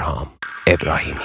بهرام ابراهیمی.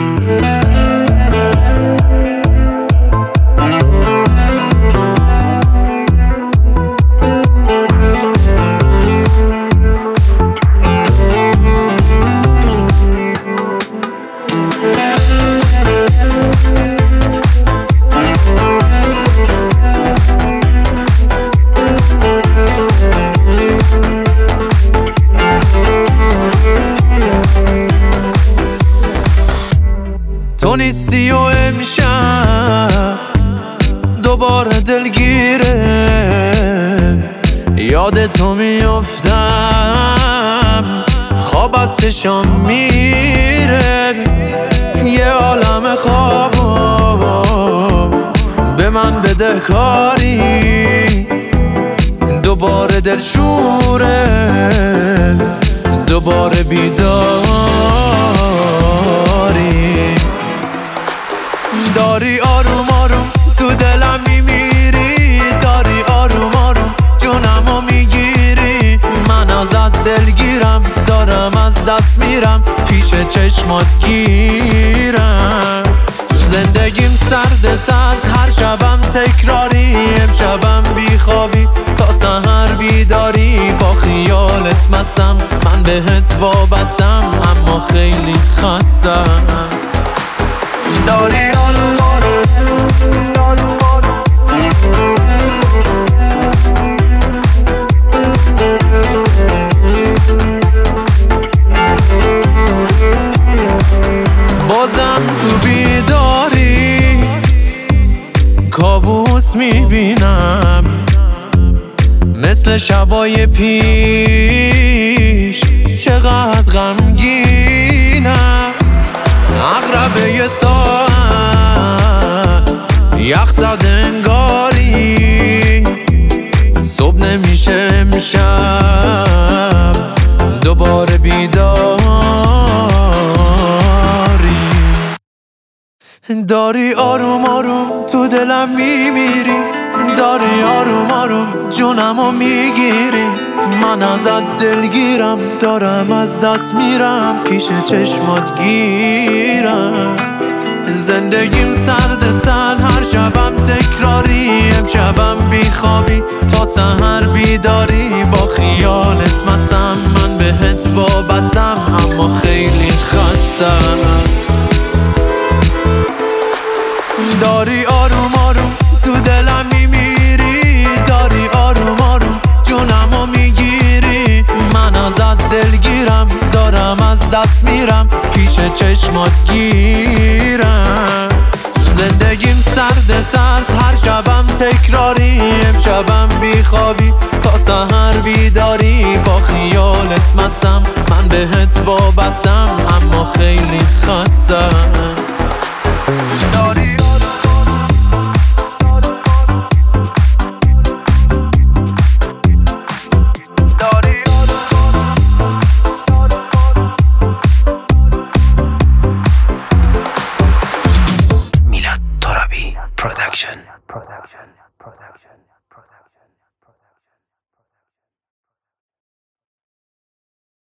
تو نیستی و امشب دوباره دلگیره، یاد تو میافتم، خواب از چشام میره، یه عالم خوابم به من بده کاری، دوباره دلشوره، دوباره بیداری، داری آروم آروم تو دلم میمیری، داری آروم آروم جونمو میگیری، من ازت دلگیرم، دارم از دست میرم، پیش چشمات گیرم، زندگیم سرد سرد، هر شبم تکراری، امشبم بیخوابی تا سحر بیداری، با خیالت مستم، من بهت وابستم، اما خیلی خستم، داری آروم آروم آروم آروم بازم تو بیداری کابوس میبینم، مثل شبای پیش چقدر غمگینم، عقربه یه ساعت یخ زده انگاری، صبح نمیشه امشب دوباره بیداری، داری آروم آروم تو دلم میمیری، داری آروم آروم جونمو میگیری، من ازت دلگیرم، دارم از دست میرم، پیش چشمات گیرم، زندگیم سرد سرد، هر شبم تکراری، امشبم بیخوابی تا سحر بیداری، با خیالت مستم، من بهت وابستم، اما خیلی خستم، داری آروم آروم تو دلم میمیری، داری آروم آروم جونمو میگیری، من ازت دلگیرم، دارم از دست میرم، پیش چشمات گیرم، زندگیم سرد سرد، هر شبم تکراری، امشبم بیخوابی تا سحر بیداری، با خیالت مستم، من بهت وابستم، اما خیلی خستم.